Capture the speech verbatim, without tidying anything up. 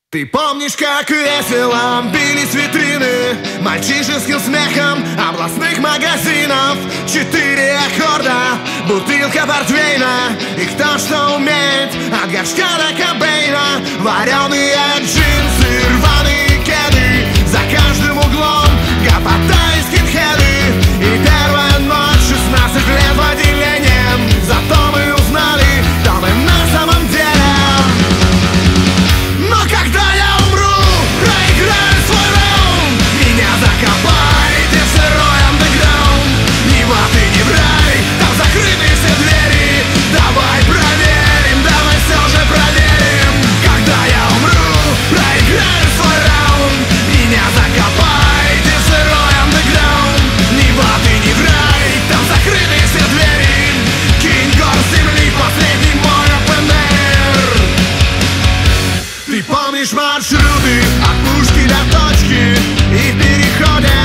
Ты помнишь, как весело бились витрины мальчишеским смехом областных магазинов? Четыре аккорда, бутылка портвейна, и кто что умеет, от горшка до Кобейна. Вареные джинсы, рваные кеды, за каждым углом гопота и скинхеды. И первая ночь, шестнадцать лет в отделении, зато мы узнали, кто мы на самом деле. Но когда я умру, проиграю свой раунд, меня закопайте в сырой андеграунд. Ни в ад и ни в рай, там закрыты все двери. Давай проверим, давай все же проверим. Когда я умру, проиграю свой раунд, меня закопайте в сырой андеграунд. Ни в ад и ни в рай, там закрыты все двери. Кинь горсть земли, последний мой опен-эйр. Ты помнишь маршруты от пушки до точки и в переходе